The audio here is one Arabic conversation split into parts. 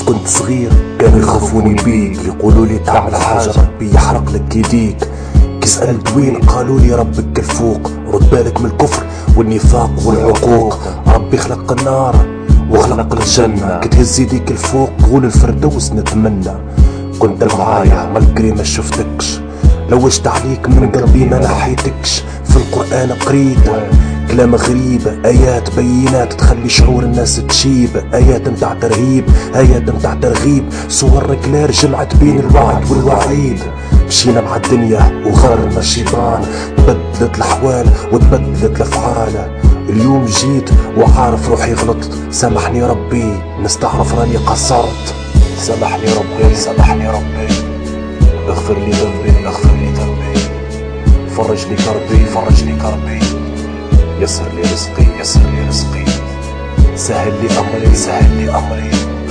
كيف كنت صغير كانوا يخافوني بيك، يقولوا لي تعال حاجة ربي يحرق لك يديك. كي سألت وين قالوا لي ربك الفوق، رد بالك من الكفر والنفاق والعقوق. ربي خلق النار وخلق الجنة، كي تهز يديك الفوق قول الفردوس نتمنى. كنت معايا مالكري ما شفتكش، لوجت عليك من قلبي ما نحيتكش. في القرآن قريت كلام غريب، آيات بينات تخلي شعور الناس تشيب، آيات متاع ترهيب آيات متاع ترغيب. صور كلار جمعت بين الوعد والوعيد. مشينا مع الدنيا وغرنا الشيطان، تبدلت الأحوال وتبدلت الأفعال. اليوم جيت وعارف روحي غلطت، سامحني ربي نستعرف راني قصرت. سامحني ربي سامحني ربي، اغفر لي ذنبي اغفر لي ذنبي، فرج لي كربي فرج لي كربي، يسر لي رزقي يسر لي رزقي، سهل لي أمري سهل لي أمري،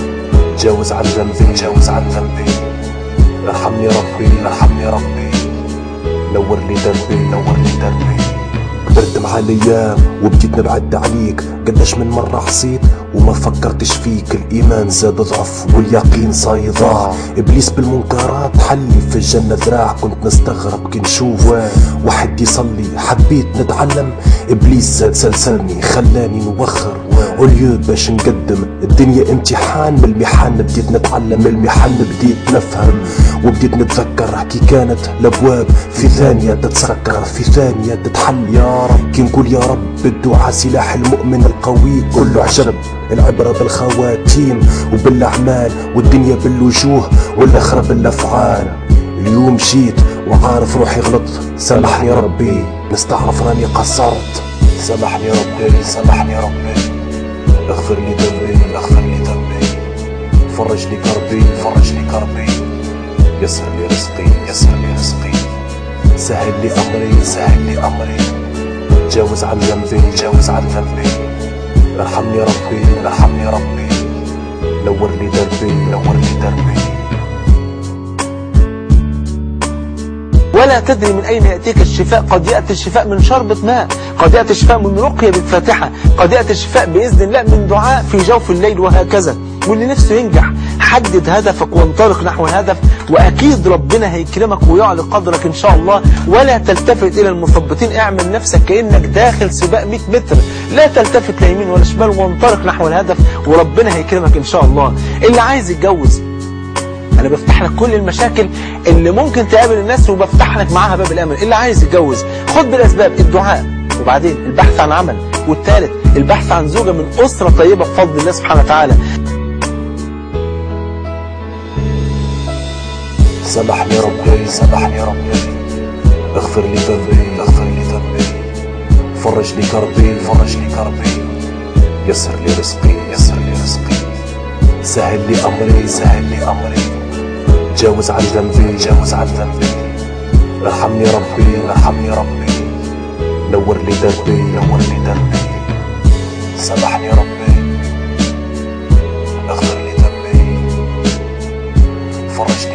تجاوز عن ذنبي تجاوز عن ذنبي. ارحمني ربي ارحمني ربي، نور لي دربي نور لي دربي. كبرت مع الايام وبديت نبعد عليك، قداش من مرة حسيت وما فكرتش فيك. الايمان زاد ضعف واليقين صاير ضاع، ابليس بالمنكرات حلي في الجنة ذراع. كنت نستغرب كي نشوف واحد يصلي، حبيت نتعلم ابليس زاد سلسلني خلاني نوخر عليو باش نقدم. الدنيا امتحان، من المحن بديت نتعلم، من المحن بديت نفهم وبديت نتذكر. كي كانت الابواب في ثانية تتسكر في ثانية تتحل. يا رب كي نقول يا رب الدعاء سلاح المؤمن القوي، كله عجب العبرة بالخواتيم وبالاعمال، والدنيا بالوجوه والاخرة بالافعال. اليوم جيت وعارف روحي غلطت، سامحني ربي نستعرف راني قصرت. سامحني ربي سامحني ربي، اغفر لي ذنبي اغفر لي ذنبي، فرج لي كربي فرج لي كربي، يسر لي رزقي يسر لي رزقي، سهل لي امري سهل لي امري، تجاوز عن ذنبي تجاوز عن ذنبي. ارحمني ربي ارحمني ربي، نور لي دربي نور لي دربي. ولا تدري من أين يأتيك الشفاء، قد يأتي الشفاء من شربة ماء، قد يأتي الشفاء من رقية بالفاتحة، قد يأتي الشفاء بإذن الله من دعاء في جوف الليل، وهكذا. واللي نفسه ينجح حدد هدفك وانطلق نحو الهدف، وأكيد ربنا هيكرمك ويعلي قدرك إن شاء الله. ولا تلتفت إلى المثبطين، اعمل نفسك كأنك داخل سباق 100 متر، لا تلتفت لا يمين ولا شمال، وانطلق نحو الهدف وربنا هيكرمك إن شاء الله. اللي عايز يتجوز أنا بفتح لك كل المشاكل اللي ممكن تقابل الناس وبفتح لك معاها باب الأمل. اللي عايز يتجوز خد بالأسباب، الدعاء، وبعدين البحث عن عمل، والثالث البحث عن زوجة من أسرة طيبة بفضل الله سبحانه وتعالى. سامحني ربي سامحني ربي، اغفر لي ذنبي اغفر لي ذنبي، فرج لي كربي فرج لي كربي، يسر لي رزقي يسر لي رزقي، سهل لي أمري سهل لي أمري، تجاوز عن ذنبي تجاوز عن ذنبي. ارحمني ربي ارحمني ربي، نور لي دربي نور لي دربي، سامحني ربي اغفر لي ذنبي، فرج